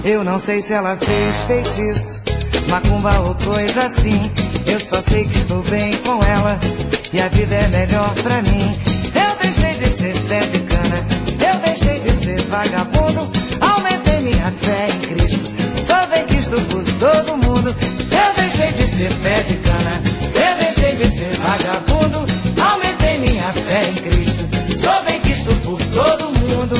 Eu não sei se ela fez feitiço, macumba ou coisa assim. Eu só sei que estou bem com ela e a vida é melhor pra mim. Eu deixei de ser pé de cana, eu deixei de ser vagabundo. Aumentei minha fé em Cristo, sou bem quisto por todo mundo. Eu deixei de ser pé de cana, eu deixei de ser vagabundo. Aumentei minha fé em Cristo, sou bem quisto por todo mundo.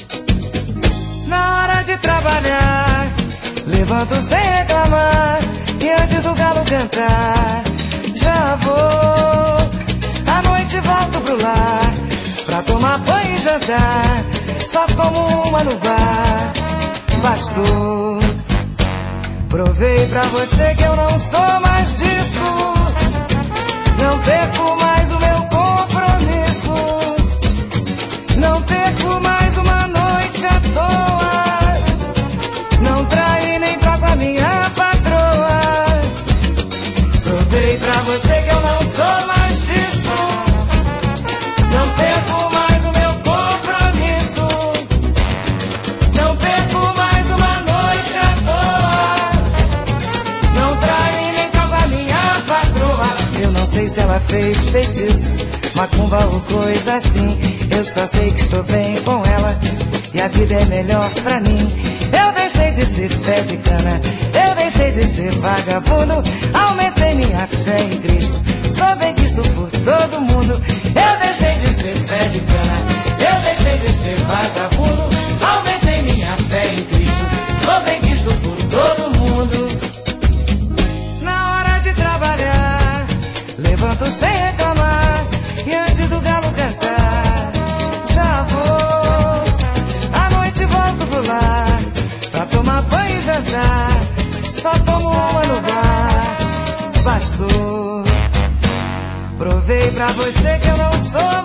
Na hora de trabalhar, levanto sem reclamar, e antes do galo cantar, já vou. À noite volto pro lar, pra tomar banho e jantar. Só tomo uma no bar, bastou. Provei pra você que eu não sou mais disso, não perco mais o meu compromisso, não perco mais uma noite à toa, não traí nem troco a minha patroa. Provei pra você que eu não sou mais disso, não perco mais o meu compromisso, não perco mais uma noite à toa, não traí nem troco a minha patroa. Eu não sei se ela fez feitiço, macumba ou coisa assim. Eu só sei que estou bem com ela e a vida é melhor pra mim. Eu deixei de ser pé de cana, eu deixei de ser vagabundo. Aumentei minha fé em Cristo, sou bem quisto por todo mundo. Eu deixei de ser pé de cana, eu deixei de ser vagabundo. Aumentei minha fé em Cristo, sou bem quisto por todo mundo. Na hora de trabalhar, levanto sem reclamar, e antes do galo cantar, já vou. À noite volto pro lar, pra tomar banho e jantar. Só tomo uma no bar, bastou. Provei pra você que eu não sou